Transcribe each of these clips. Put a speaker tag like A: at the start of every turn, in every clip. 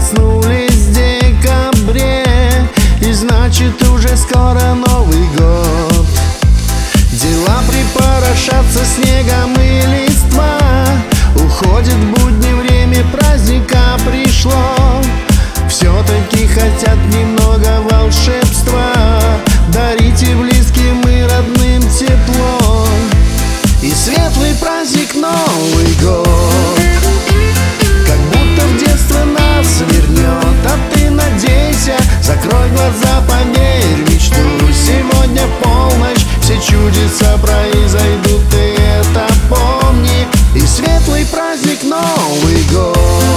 A: проснулись в декабре, и значит уже скоро Новый год. Дела припорошатся снегом и листва, уходит в будни время, праздника пришло. Все-таки хотят немного волшебства, дарите близким и родным тепло и светлый праздник Новый год. Как будто в детство нас вернет, а ты надейся, закрой глаза, поверь в мечту. Сегодня полночь, все чудеса произойдут, ты это помни. И светлый праздник Новый год.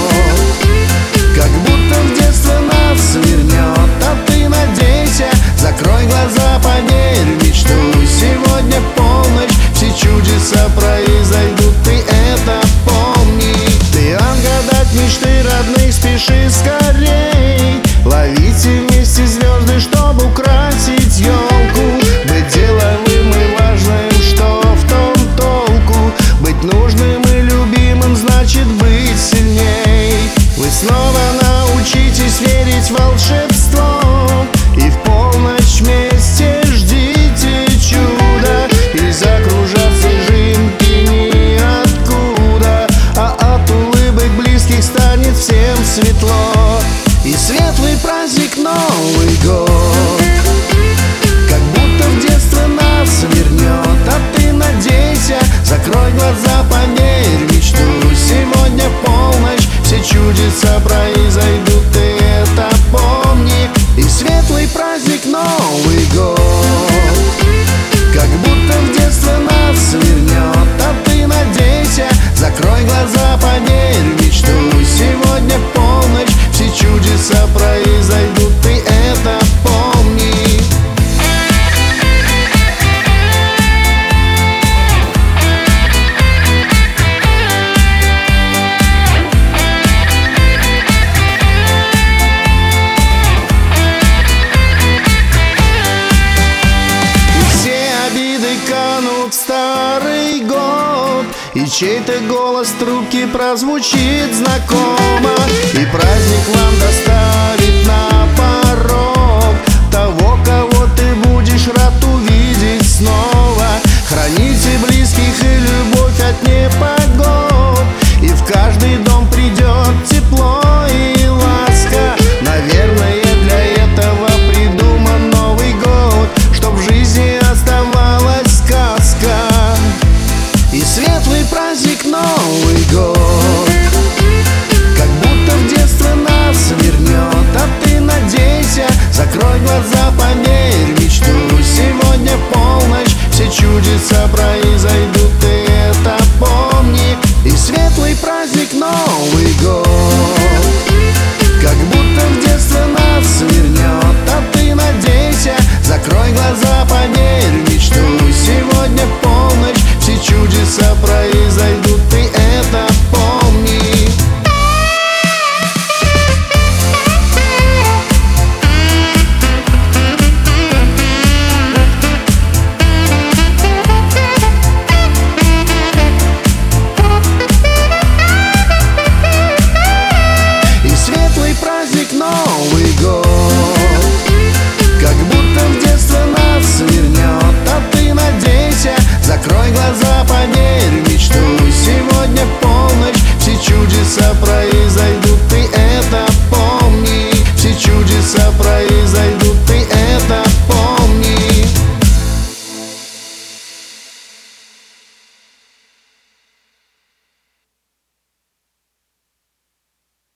A: Как будто в детство нас вернет, а ты надейся, закрой глаза, поверь в мечту. Сегодня полночь, все чудеса произойдут, ты это помни. Ты отгадать мечты родных, спеши скорей, ловите вместе звезды, чтобы украсить елку. Быть деловым и важным, что в том толку? Быть нужным и любимым значит быть сильней. Вы снова научитесь верить в волшебство, и в полночь вместе ждите чуда. И закружат снежинки ниоткуда, а от улыбок близких станет всем светло. И светлый праздник Новый год. Как будто в детство нас вернет, а ты надейся, закрой глаза, поверь в мечту. Сегодня полночь, все чудеса произойдут, ты это помни. И светлый праздник Новый год. Как будто в детство нас вернет, а ты надейся, закрой глаза, поверь в мечту. Сегодня полночь, все чудеса произойдут, ты это помни. Канут в старый год, и чей-то голос в трубке прозвучит знакомо, и праздник